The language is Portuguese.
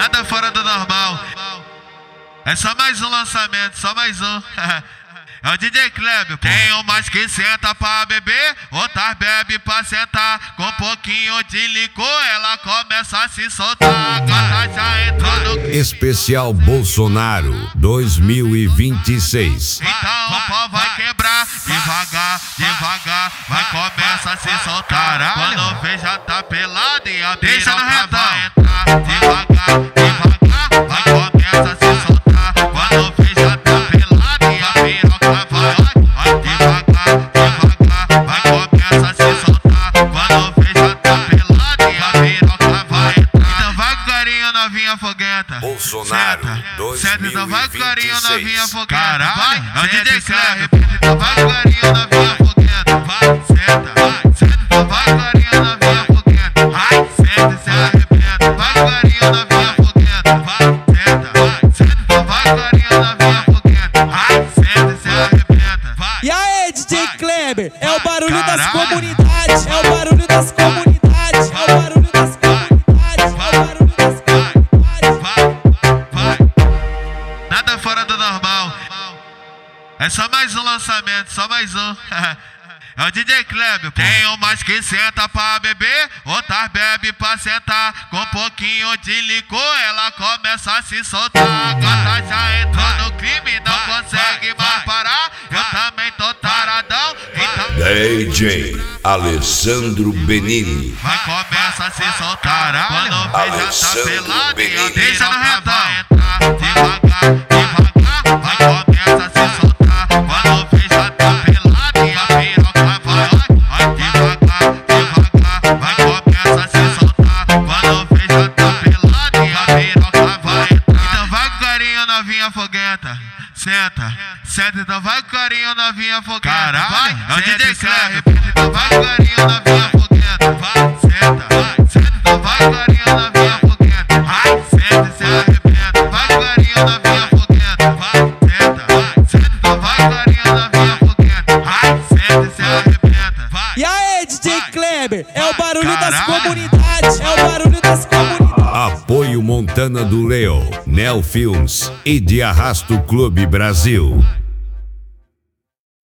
nada fora do normal. É só mais um lançamento, só mais um. É o DJ Kleber. Tem umas que senta pra beber, outras bebe pra sentar. Com um pouquinho de licor, ela começa a se soltar. A gata já entrou no... Especial Bolsonaro 2026. Então o pau vai quebrar, devagar, devagar, vai começar a se soltar. Quando vê já tá pelado e a piroca vai entrar. Devagar, devagar, vai começar a se soltar. Quando vê já tá pelado e a piroca vai devagar, devagar, vai começar a se soltar. Quando vê já tá pelado e a piroca vai entrar. Então vai com carinho, novinha foguenta. Bolsonaro Senta, então vai com carinho, novinha 2026. foguenta. Vai, é o DJ Kleber. Então vai com carinho, novinha foguenta. Vai, senta, então vai com carinho, novinha foguenta. Vai, senta e se arrebenta. Vai com carinho, novinha foguenta. Vai, senta, então vai com carinho, novinha foguenta. Vai, senta e se arrebenta. Vai. E aí, DJ Kleber, é o barulho das comunidades, é o barulho das comunidades, é o barulho das comunidades, é o barulho das comunidades. Nada fora do normal. É só mais um lançamento, só mais um. É o DJ Kleber. Tem umas que senta pra beber, outras bebe pra sentar. Com um pouquinho de licor, ela começa a se soltar. A gata já entrou no crime, não consegue mais parar. Eu também tô taradão, então DJ Alessandro Benini. vai começar a se soltar. Quando vê já tá Alessandro pelado e a Benini. deixa no retão. Devagar, devagar, vai começar a se soltar. Quando vê já tá pelado e a piroca vai devagar, devagar, vai começar a se soltar. Quando vê já tá pelado e a piroca vai entrar. Então vai com carinho, novinha foguenta. Senta, então vai com carinho, novinha foguenta. Vai, é o DJ Kleber. Então vai com carinho, novinha foguenta. Vai, senta, então vai com carinho, novinha foguenta. Vai, senta e se arrebenta. Vai com carinho, novinha foguenta. Vai, senta, então vai com carinho, novinha foguenta. Vai, senta e se arrebenta. Vai. E aí, DJ Kleber, é o barulho das comunidades, é o barulho das comunidades. Apoio Montana do Leo, Neo Films e de Arrasto Clube Brasil.